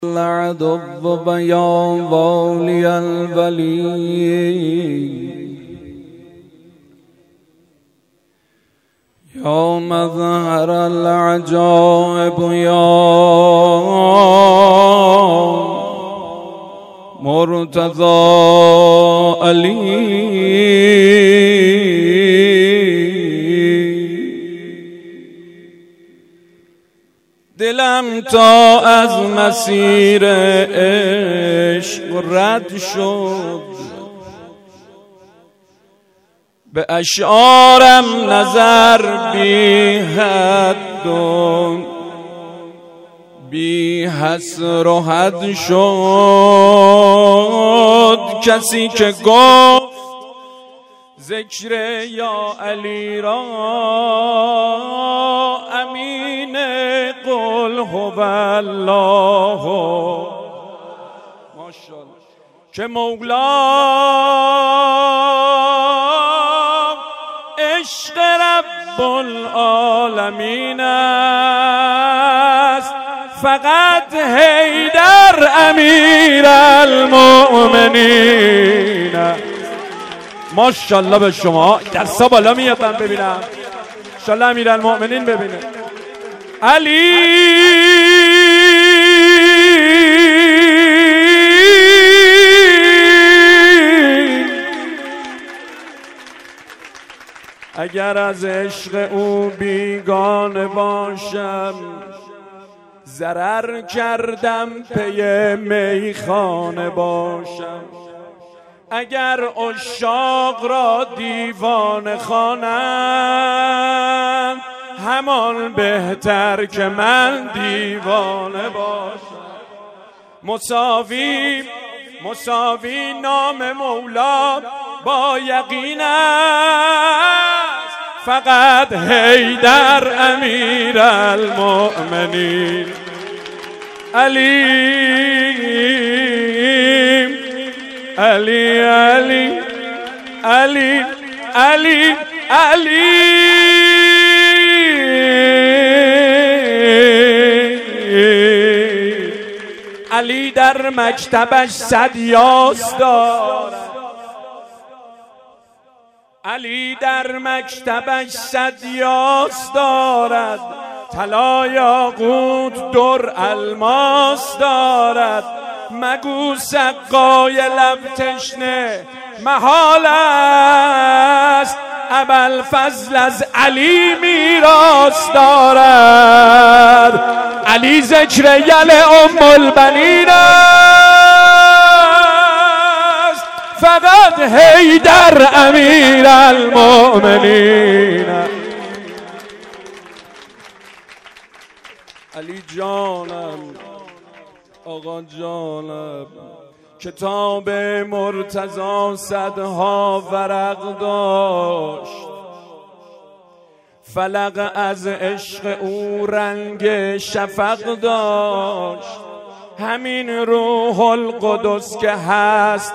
العدو ويا والي الولي يا مظهر العجائب يا مرتضى علي دلم تا از مسیر عشق رد شد، به اشعارم نظر بی حد و بی حصر و حد شد. کسی که گفت ذکر یا علی را امین قل هو الله ماشاءالله که مولا عشق رب العالمین است، فقط حیدر امیر المؤمنین. ماشاءالله به شما، دستا بالا میادم ببینم انشالله امیر المؤمنین ببینه. علی اگر از عشق او بیگانه باشم، ضرر کردم پی میخانه باشم. اگر عشاق را دیوانه خوانم، همان بهتر که من دیوانه باشم. مساوی نام مولا با یقین است، فقط حیدر امیر المؤمنین. علی علی علی علی علی علی علی در مکتبش 100 یاس دارد. علی در مکتبش 100 یاس دارد، طلا یاقوت در الماس دارد. مگو سقای لب تشنه محال است، ابوالفضل از علی میراث دارد. علی ذکر یل ام البنین است، فقط حیدر امیر المؤمنین. علی جانم، آقا جانم، کتاب مرتضی 100ها ورق داشت. فلق از عشق او رنگ شفق داشت. همین روح القدس که هست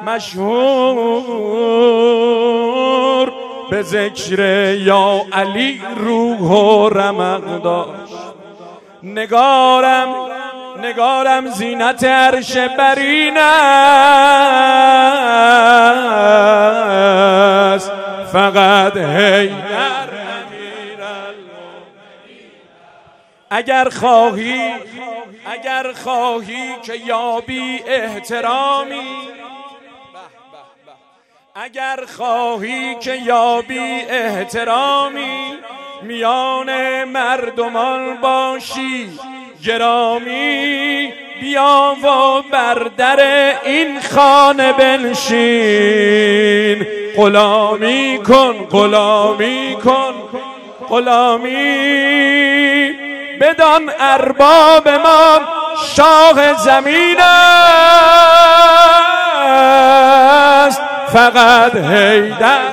مشهور، به ذکر یا علی روح و رمق داشت. نگارم زینت عرش برین است، فقط حیدر امیر المؤمنین. اگر خواهی که یابی احترامی، اگر خواهی که یابی احترامی، میان مردمان باشی گرامی. بیا و بر در این خانه بنشین، غلامی کن غلامی بدان ارباب ما شاه زمین است، فقط حیدر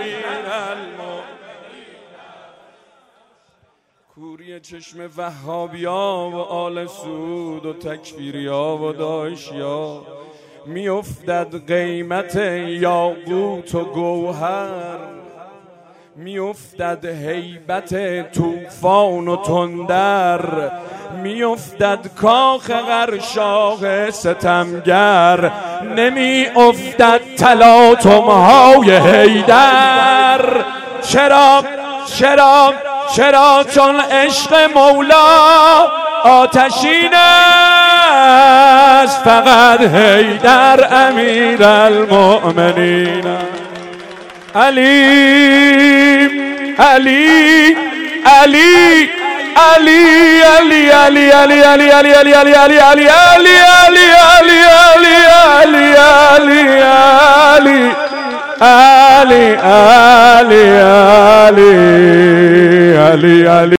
کوری چشم وهابیا و آل سود و تکفیریا و داعشیا میافتد قیمت یاقوت و گوهر. میافتد هیبت طوفان و تندر، میافتد کاخ قرشاق ستمگر، نمی افتد تلاطم‌های حیدر. چرا چون عشق مولا آتشین است، فقط حیدر امیر المؤمنین. علی علی علی علی علی علی علی علی علی علی علی علی علی علی علی علی علی علی علی